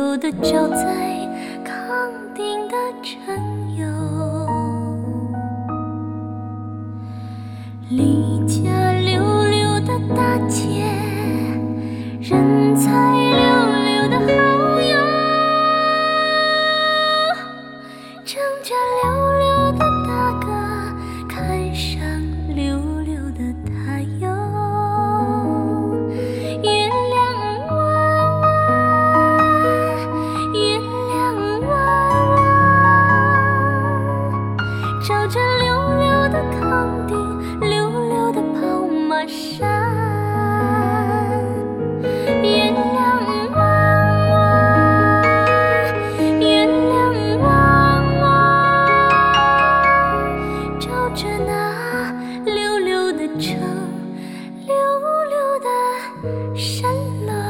溜地照在康定的城游，离家溜溜的大街，人才溜溜的好友，张家溜溜的大哥，看上溜溜的他哟。月亮弯弯，月亮弯弯，照着溜溜的康定，溜溜的跑马山。月亮弯弯，月亮弯弯，照着那溜溜的城，溜溜的山峦。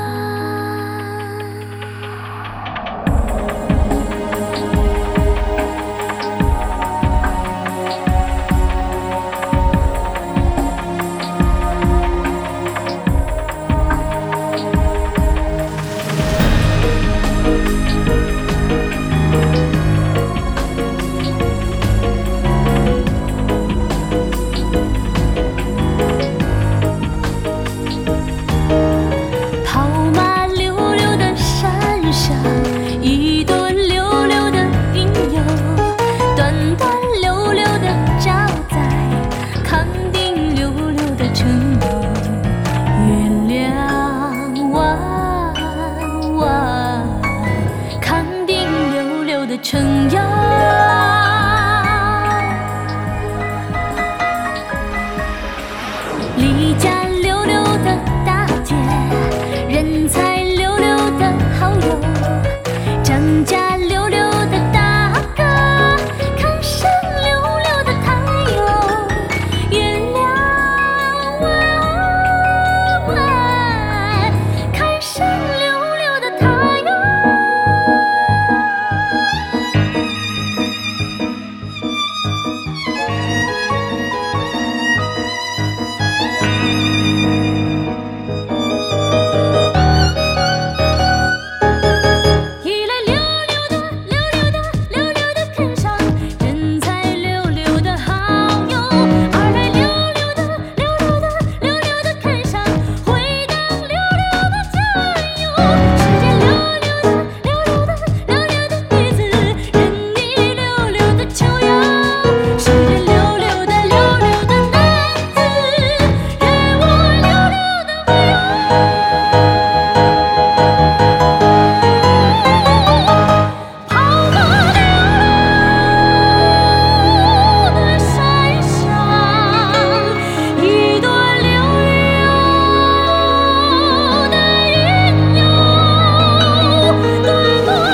跑马溜溜的山上，一朵溜溜的云哟，端端溜溜的照在康定溜溜的城游。月亮弯弯，康定溜溜的城游。离家溜溜的大街，人才溜溜的好友，张家溜溜的大哥，看上溜溜的他哟。月亮弯弯，看上溜溜的他哟。一来溜溜的，溜溜的，溜溜的看上人才溜溜的好友；二来溜溜的，溜溜的，溜溜的看上回到溜溜的家哟。世间溜溜的，溜溜的，溜溜的女子，任你溜溜的秋游；世间溜溜的，溜溜的男子，任我溜溜的回游。跑马溜溜的山上，一朵溜溜的云哟，端端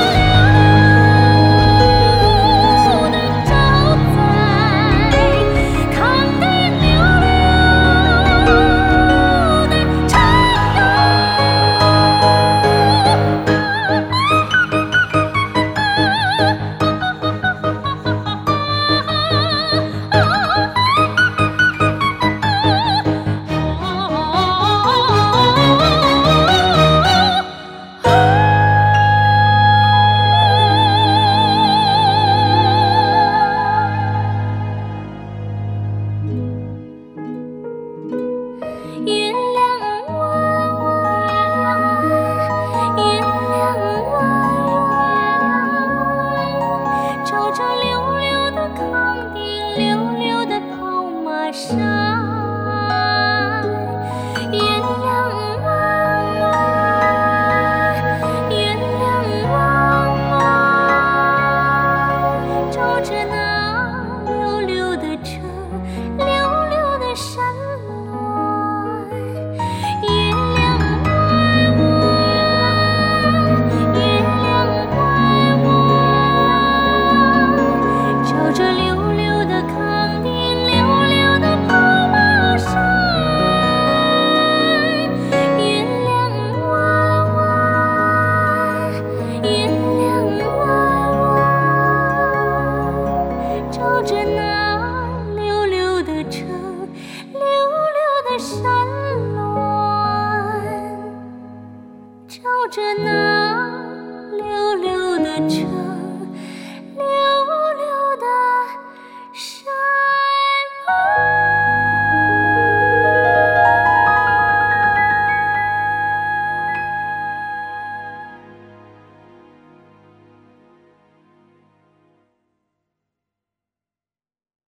溜溜的照在康定溜溜的城月亮弯弯，月亮弯弯，照着溜溜的康定，溜溜的跑马山。月亮弯弯，月亮弯弯，照着那溜溜的城，溜溜的山峦。月亮弯弯，月亮弯弯，照着溜溜的康定，溜溜的跑马山。月亮弯弯，月亮弯弯，照着那溜溜的城，溜溜的山峦，照着那溜的车。